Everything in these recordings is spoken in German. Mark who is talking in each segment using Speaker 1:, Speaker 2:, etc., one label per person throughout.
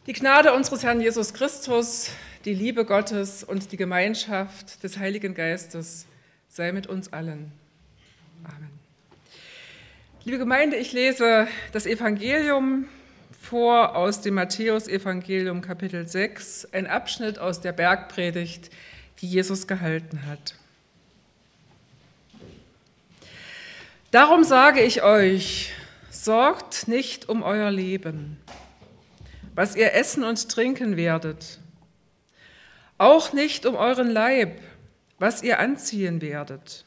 Speaker 1: Die Gnade unseres Herrn Jesus Christus, die Liebe Gottes und die Gemeinschaft des Heiligen Geistes sei mit uns allen. Amen. Liebe Gemeinde, ich lese das Evangelium vor aus dem Matthäus-Evangelium Kapitel 6, ein Abschnitt aus der Bergpredigt, die Jesus gehalten hat. Darum sage ich euch, sorgt nicht um euer Leben, was ihr essen und trinken werdet, auch nicht um euren Leib, was ihr anziehen werdet.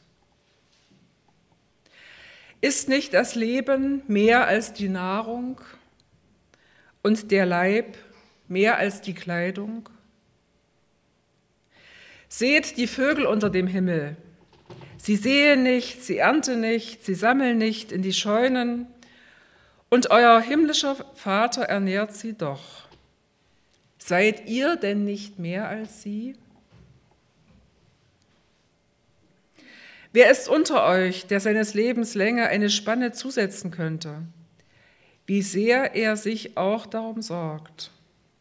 Speaker 1: Ist nicht das Leben mehr als die Nahrung und der Leib mehr als die Kleidung? Seht die Vögel unter dem Himmel. Sie säen nicht, sie ernten nicht, sie sammeln nicht in die Scheunen, und euer himmlischer Vater ernährt sie doch. Seid ihr denn nicht mehr als sie? Wer ist unter euch, der seines Lebens Länge eine Spanne zusetzen könnte? Wie sehr er sich auch darum sorgt.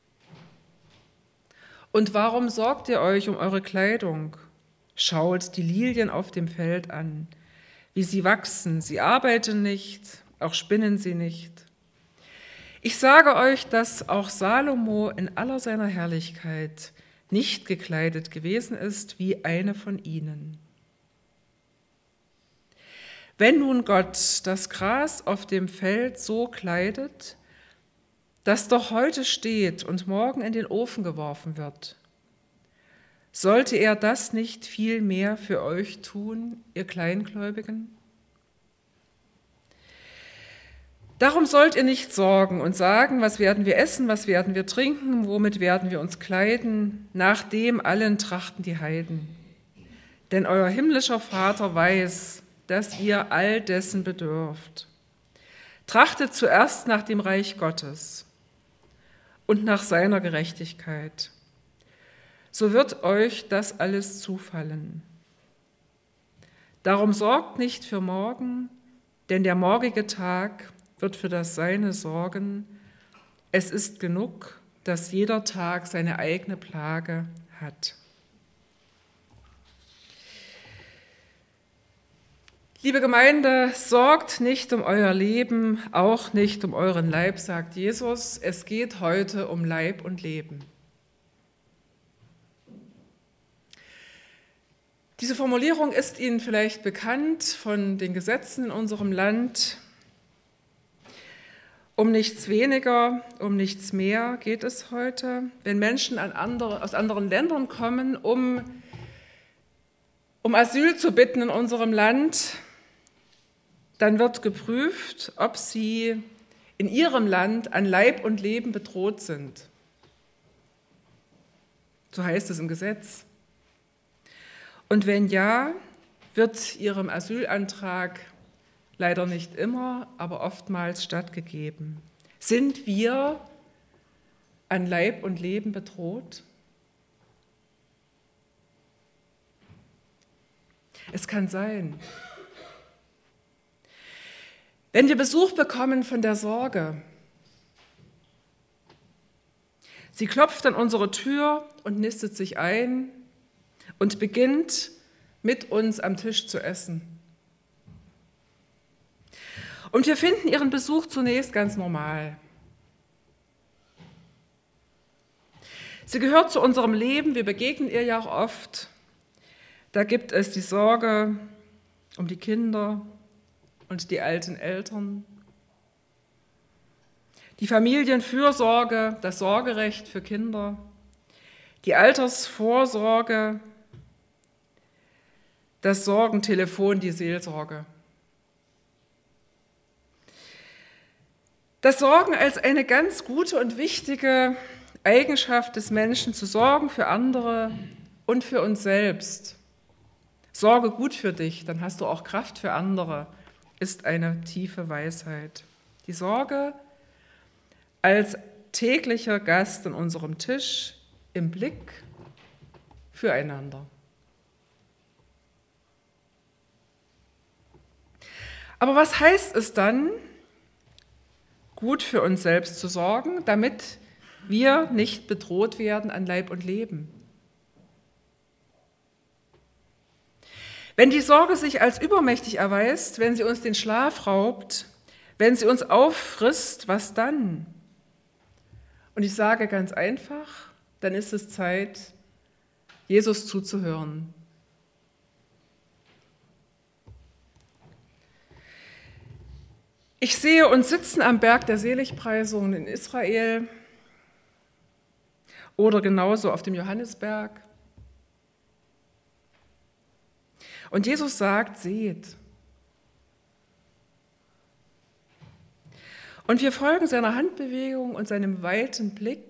Speaker 1: Und warum sorgt ihr euch um eure Kleidung? Schaut die Lilien auf dem Feld an, wie sie wachsen. Sie arbeiten nicht, auch spinnen sie nicht. Ich sage euch, dass auch Salomo in aller seiner Herrlichkeit nicht gekleidet gewesen ist wie eine von ihnen. Wenn nun Gott das Gras auf dem Feld so kleidet, das doch heute steht und morgen in den Ofen geworfen wird, sollte er das nicht viel mehr für euch tun, ihr Kleingläubigen? Darum sollt ihr nicht sorgen und sagen, was werden wir essen, was werden wir trinken, womit werden wir uns kleiden, nach dem allen trachten die Heiden. Denn euer himmlischer Vater weiß, dass ihr all dessen bedürft. Trachtet zuerst nach dem Reich Gottes und nach seiner Gerechtigkeit. So wird euch das alles zufallen. Darum sorgt nicht für morgen, denn der morgige Tag wird für das Seine sorgen. Es ist genug, dass jeder Tag seine eigene Plage hat. Liebe Gemeinde, sorgt nicht um euer Leben, auch nicht um euren Leib, sagt Jesus. Es geht heute um Leib und Leben. Diese Formulierung ist Ihnen vielleicht bekannt von den Gesetzen in unserem Land. Um nichts weniger, um nichts mehr geht es heute. Wenn Menschen aus anderen Ländern kommen, um Asyl zu bitten in unserem Land, dann wird geprüft, ob sie in ihrem Land an Leib und Leben bedroht sind. So heißt es im Gesetz. Und wenn ja, wird ihrem Asylantrag leider nicht immer, aber oftmals stattgegeben. Sind wir an Leib und Leben bedroht? Es kann sein. Wenn wir Besuch bekommen von der Sorge, sie klopft an unsere Tür und nistet sich ein und beginnt mit uns am Tisch zu essen. Und wir finden ihren Besuch zunächst ganz normal. Sie gehört zu unserem Leben, wir begegnen ihr ja auch oft. Da gibt es die Sorge um die Kinder und die alten Eltern, die Familienfürsorge, das Sorgerecht für Kinder, die Altersvorsorge, das Sorgentelefon, die Seelsorge. Das Sorgen als eine ganz gute und wichtige Eigenschaft des Menschen, zu sorgen für andere und für uns selbst. Sorge gut für dich, dann hast du auch Kraft für andere, ist eine tiefe Weisheit. Die Sorge als täglicher Gast an unserem Tisch, im Blick füreinander. Aber was heißt es dann, gut für uns selbst zu sorgen, damit wir nicht bedroht werden an Leib und Leben. Wenn die Sorge sich als übermächtig erweist, wenn sie uns den Schlaf raubt, wenn sie uns auffrisst, was dann? Und ich sage ganz einfach, dann ist es Zeit, Jesus zuzuhören. Ich sehe uns sitzen am Berg der Seligpreisungen in Israel oder genauso auf dem Johannesberg. Und Jesus sagt, seht. Und wir folgen seiner Handbewegung und seinem weiten Blick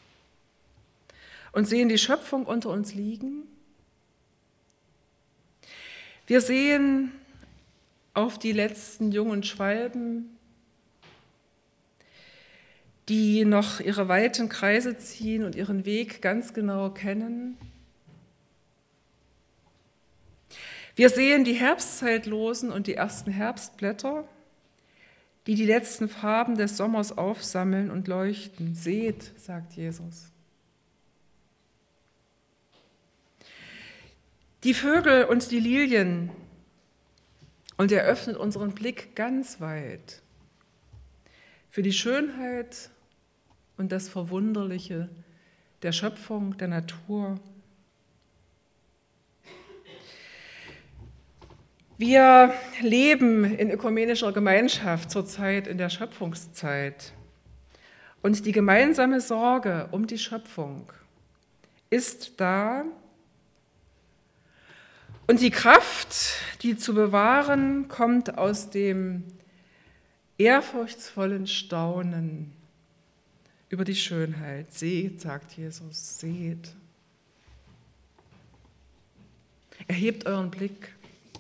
Speaker 1: und sehen die Schöpfung unter uns liegen. Wir sehen auf die letzten jungen Schwalben, die noch ihre weiten Kreise ziehen und ihren Weg ganz genau kennen. Wir sehen die Herbstzeitlosen und die ersten Herbstblätter, die die letzten Farben des Sommers aufsammeln und leuchten. Seht, sagt Jesus. Die Vögel und die Lilien, und er öffnet unseren Blick ganz weit für die Schönheit und das Verwunderliche der Schöpfung, der Natur. Wir leben in ökumenischer Gemeinschaft zurzeit in der Schöpfungszeit. Und die gemeinsame Sorge um die Schöpfung ist da. Und die Kraft, die zu bewahren, kommt aus dem ehrfurchtsvollen Staunen über die Schönheit. Seht, sagt Jesus, seht. Erhebt euren Blick.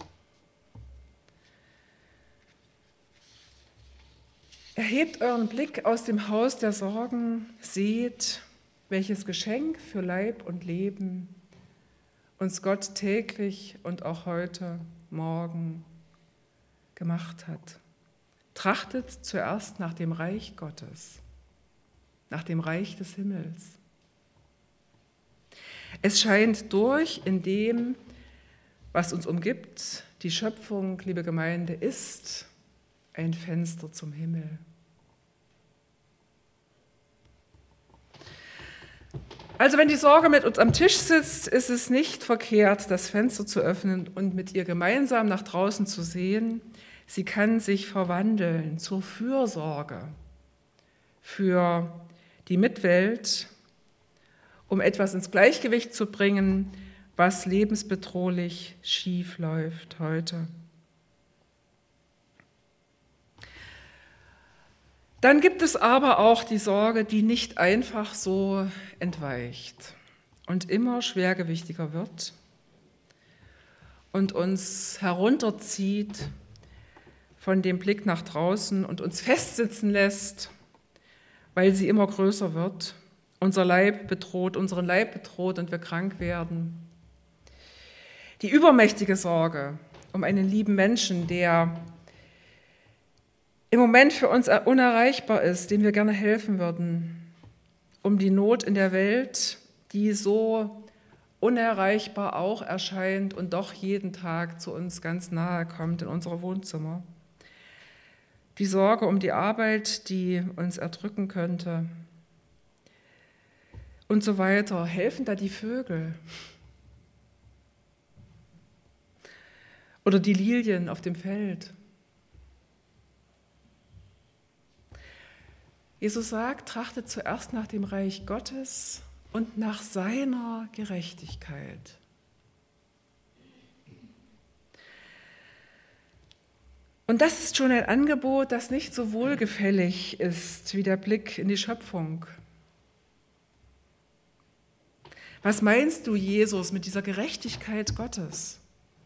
Speaker 1: Erhebt euren Blick aus dem Haus der Sorgen, seht, welches Geschenk für Leib und Leben uns Gott täglich und auch heute, morgen gemacht hat. Trachtet zuerst nach dem Reich Gottes, nach dem Reich des Himmels. Es scheint durch in dem, was uns umgibt, die Schöpfung, liebe Gemeinde, ist ein Fenster zum Himmel. Also wenn die Sorge mit uns am Tisch sitzt, ist es nicht verkehrt, das Fenster zu öffnen und mit ihr gemeinsam nach draußen zu sehen. Sie kann sich verwandeln zur Fürsorge für die Mitwelt, um etwas ins Gleichgewicht zu bringen, was lebensbedrohlich schief läuft heute. Dann gibt es aber auch die Sorge, die nicht einfach so entweicht und immer schwergewichtiger wird und uns herunterzieht von dem Blick nach draußen und uns festsitzen lässt, weil sie immer größer wird, unseren Leib bedroht und wir krank werden. Die übermächtige Sorge um einen lieben Menschen, der im Moment für uns unerreichbar ist, dem wir gerne helfen würden, um die Not in der Welt, die so unerreichbar auch erscheint und doch jeden Tag zu uns ganz nahe kommt in unser Wohnzimmer. Die Sorge um die Arbeit, die uns erdrücken könnte und so weiter. Helfen da die Vögel? Oder die Lilien auf dem Feld? Jesus sagt, trachtet zuerst nach dem Reich Gottes und nach seiner Gerechtigkeit. Und das ist schon ein Angebot, das nicht so wohlgefällig ist wie der Blick in die Schöpfung. Was meinst du, Jesus, mit dieser Gerechtigkeit Gottes?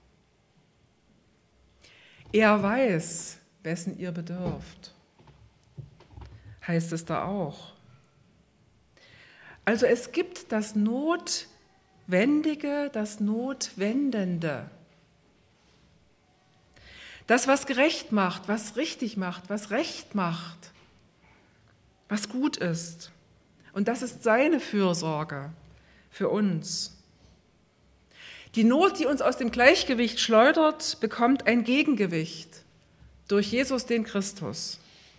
Speaker 1: Er weiß, wessen ihr bedürft, heißt es da auch. Also es gibt das Notwendige, das Notwendende. Das, was gerecht macht, was richtig macht, was recht macht, was gut ist. Und das ist seine Fürsorge für uns. Die Not, die uns aus dem Gleichgewicht schleudert, bekommt ein Gegengewicht durch Jesus, den Christus.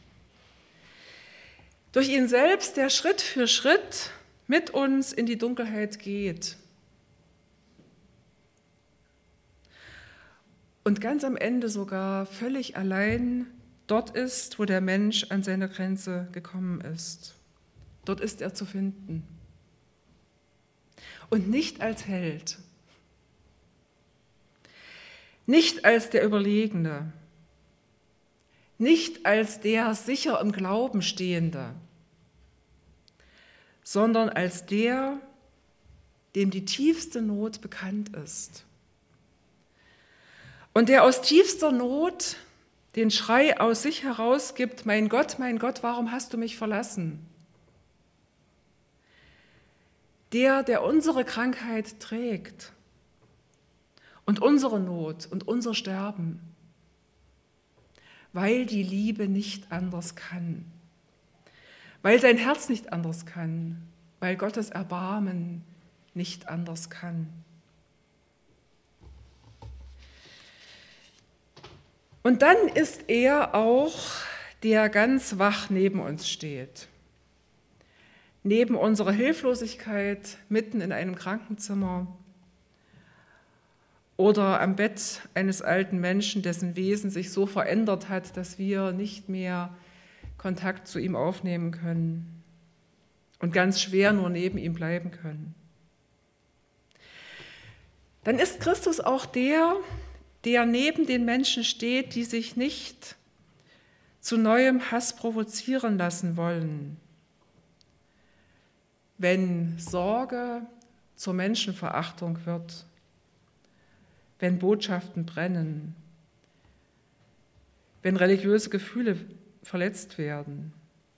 Speaker 1: Durch ihn selbst, der Schritt für Schritt mit uns in die Dunkelheit geht. Und ganz am Ende sogar völlig allein dort ist, wo der Mensch an seine Grenze gekommen ist. Dort ist er zu finden. Und nicht als Held, nicht als der Überlegene, nicht als der sicher im Glauben Stehende, sondern als der, dem die tiefste Not bekannt ist. Und der aus tiefster Not den Schrei aus sich herausgibt: mein Gott, warum hast du mich verlassen? Der unsere Krankheit trägt und unsere Not und unser Sterben, weil die Liebe nicht anders kann, weil sein Herz nicht anders kann, weil Gottes Erbarmen nicht anders kann. Und dann ist er auch, der ganz wach neben uns steht. Neben unserer Hilflosigkeit, mitten in einem Krankenzimmer oder am Bett eines alten Menschen, dessen Wesen sich so verändert hat, dass wir nicht mehr Kontakt zu ihm aufnehmen können und ganz schwer nur neben ihm bleiben können. Dann ist Christus auch der neben den Menschen steht, die sich nicht zu neuem Hass provozieren lassen wollen. Wenn Sorge zur Menschenverachtung wird, wenn Botschaften brennen, wenn religiöse Gefühle verletzt werden.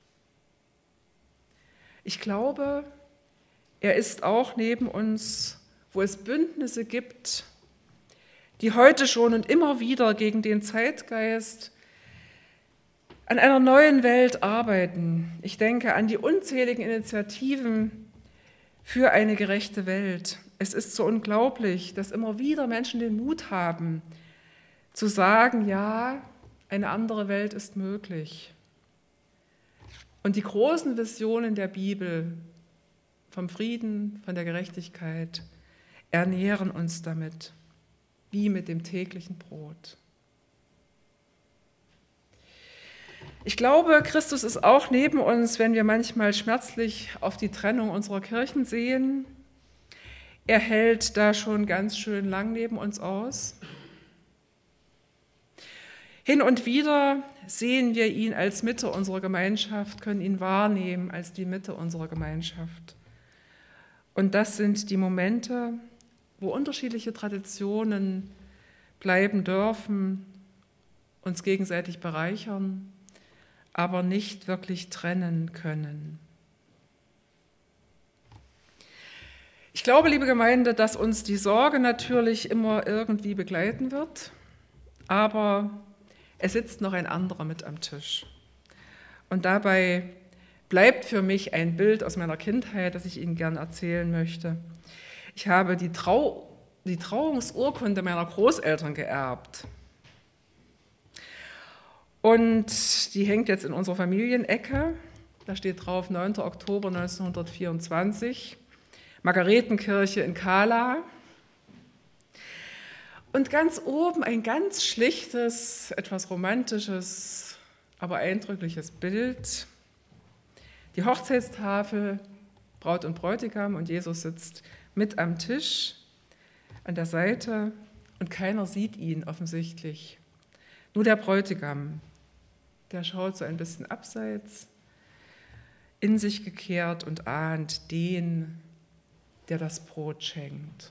Speaker 1: Ich glaube, er ist auch neben uns, wo es Bündnisse gibt, die heute schon und immer wieder gegen den Zeitgeist an einer neuen Welt arbeiten. Ich denke an die unzähligen Initiativen für eine gerechte Welt. Es ist so unglaublich, dass immer wieder Menschen den Mut haben, zu sagen, ja, eine andere Welt ist möglich. Und die großen Visionen der Bibel vom Frieden, von der Gerechtigkeit ernähren uns damit, wie mit dem täglichen Brot. Ich glaube, Christus ist auch neben uns, wenn wir manchmal schmerzlich auf die Trennung unserer Kirchen sehen. Er hält da schon ganz schön lang neben uns aus. Hin und wieder sehen wir ihn als Mitte unserer Gemeinschaft, können ihn wahrnehmen als die Mitte unserer Gemeinschaft. Und das sind die Momente, wo unterschiedliche Traditionen bleiben dürfen, uns gegenseitig bereichern, aber nicht wirklich trennen können. Ich glaube, liebe Gemeinde, dass uns die Sorge natürlich immer irgendwie begleiten wird, aber es sitzt noch ein anderer mit am Tisch. Und dabei bleibt für mich ein Bild aus meiner Kindheit, das ich Ihnen gern erzählen möchte. Ich habe die Trauungsurkunde meiner Großeltern geerbt. Und die hängt jetzt in unserer Familienecke. Da steht drauf 9. Oktober 1924, Margaretenkirche in Kahla. Und ganz oben ein ganz schlichtes, etwas romantisches, aber eindrückliches Bild. Die Hochzeitstafel, Braut und Bräutigam, und Jesus sitzt mit am Tisch an der Seite und keiner sieht ihn offensichtlich. Nur der Bräutigam, der schaut so ein bisschen abseits, in sich gekehrt und ahnt den, der das Brot schenkt.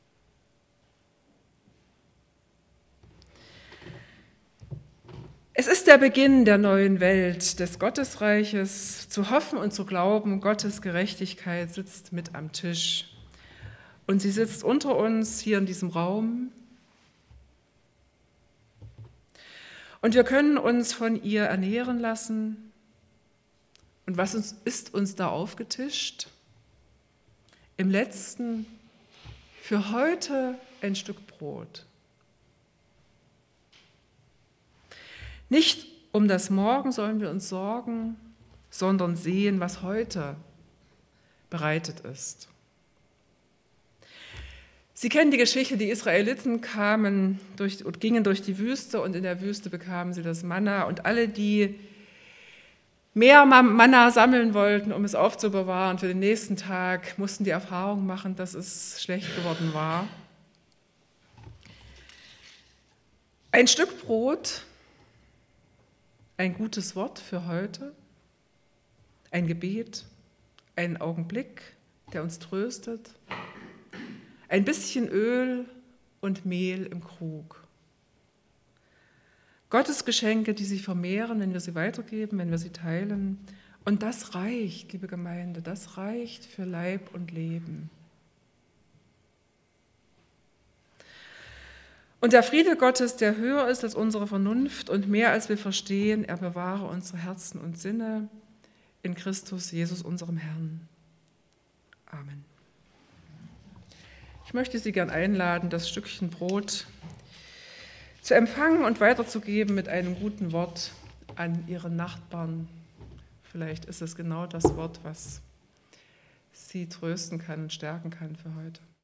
Speaker 1: Es ist der Beginn der neuen Welt, des Gottesreiches, zu hoffen und zu glauben, Gottes Gerechtigkeit sitzt mit am Tisch. Und sie sitzt unter uns hier in diesem Raum. Und wir können uns von ihr ernähren lassen Und was ist uns da aufgetischt? Im letzten, für heute ein Stück Brot. Nicht um das Morgen sollen wir uns sorgen, sondern sehen, was heute bereitet ist. Sie kennen die Geschichte, die Israeliten gingen durch die Wüste und in der Wüste bekamen sie das Manna und alle, die mehr Manna sammeln wollten, um es aufzubewahren für den nächsten Tag, mussten die Erfahrung machen, dass es schlecht geworden war. Ein Stück Brot, ein gutes Wort für heute, ein Gebet, ein Augenblick, der uns tröstet, ein bisschen Öl und Mehl im Krug. Gottes Geschenke, die sich vermehren, wenn wir sie weitergeben, wenn wir sie teilen. Und das reicht, liebe Gemeinde, das reicht für Leib und Leben. Und der Friede Gottes, der höher ist als unsere Vernunft und mehr als wir verstehen, er bewahre unsere Herzen und Sinne in Christus Jesus, unserem Herrn. Amen. Ich möchte Sie gern einladen, das Stückchen Brot zu empfangen und weiterzugeben mit einem guten Wort an Ihren Nachbarn. Vielleicht ist es genau das Wort, was Sie trösten kann und stärken kann für heute.